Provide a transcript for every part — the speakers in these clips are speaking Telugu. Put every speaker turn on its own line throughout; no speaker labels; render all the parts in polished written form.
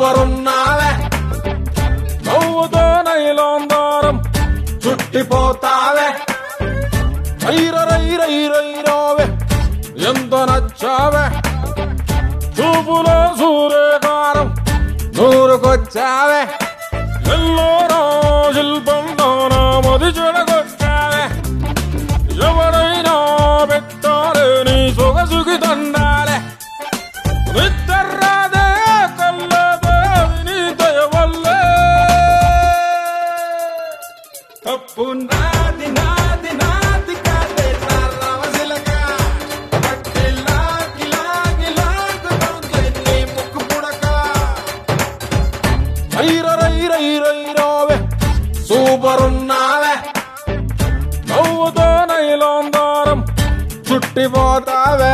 సూపర్ ఉన్నావే నవ్వుతో నైలాందారం చుట్టిపోతావే రైరైరైరైరావే ఎంత నచ్చావే చూపులో సూర్యకారం నూరుకొచ్చావే ఎల్లోరా శిల్పంలో నా మది చెడగొచ్చావే ఎవరైనా పెట్టాలే నీ సొగసుకి దండాలే విత్తర్రాదే కల్లదే నీ దయ వల్లే తప్పు నాది నాది నాది కాదే రావసిలక పట్టి లాగి లాగి లాగుతోంది నీ ముక్కు పుడక రైరైరైరైరావే సూపర్ ఉన్నావే నవ్వుతో నైలాందారం చుట్టిపోతావే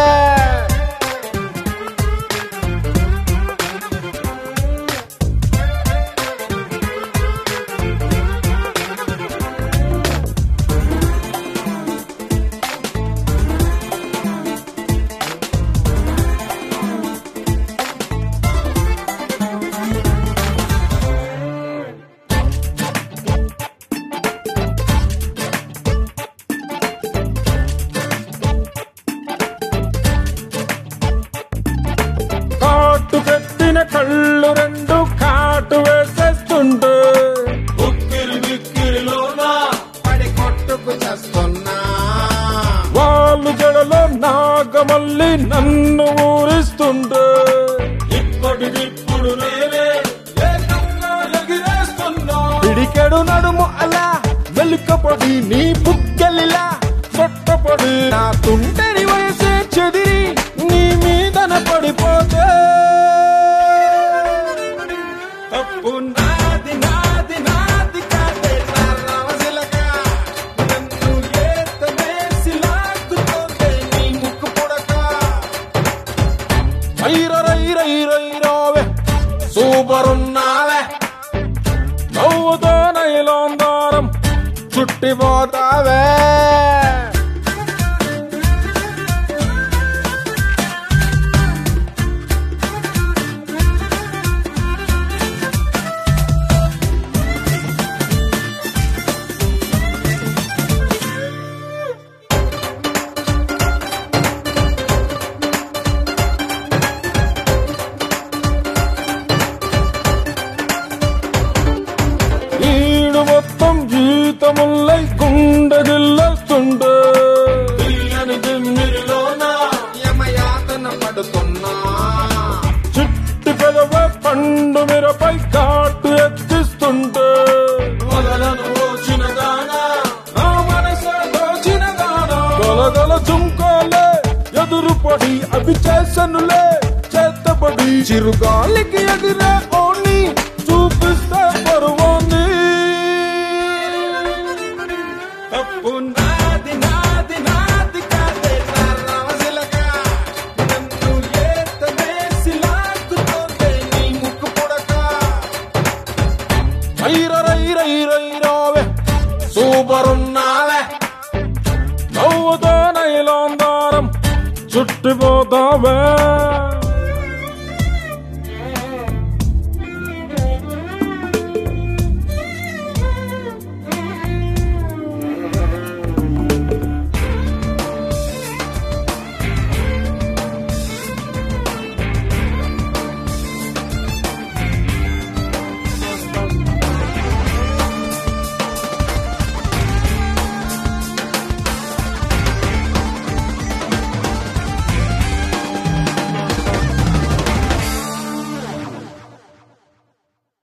పెట్టిన కళ్ళు రెండు కాటు వేసేస్తుంటే ఉక్కిరి బిక్కిరిలోనా పడి కొట్టుకు చేస్తున్నా వాళ్ళు జడలో నాగమల్లి నన్ను ఊరిస్తుంటే ఇప్పటికిప్పుడు నేనే ఏకంగా ఎగిరేస్తున్నా పిడికెడు నడుము అలా వెలుకపడి నీ బుగ్గలిలా కొట్టపడి నా తుంటరి వయసే చెదిరి నీ మీదన పడిపోతే తప్పు నాది నాది నాది కాదే రావసిలక నన్ను ఏతమేసి లాగుతోంది నీ ముక్కు పుడక రైరైరైరైరావే సూపర్ ఉన్నావే నవ్వుతో నైలాందారం చుట్టిపోతావే మొత్తం జీతముల్లై గుండె గిల్లొస్తుండే తీయని దిమ్మిరిలోన యమయాతన పడుతున్నా చిట్టి పెదవ పండు మిరపై కాటు ఎత్తిస్తుంటే మొదలను వచ్చిన దానా ఆ మనసు దోచిన దానా గొలగల చుంకోలే ఎదురు పడి అవి చేసనులే చేతపడి చిరుగాలికి ఎగిరే ఓని చూపిస్తే పరువోని తప్పు నాది నాది నాది కాదే రావసిలక నన్ను ఏతమేసి లాగుతోంది నీ ముక్కు పుడక రైరైరైరైరావే సూపర్ ఉన్నావే నవ్వుతో నైలాందారం చుట్టిపోతావే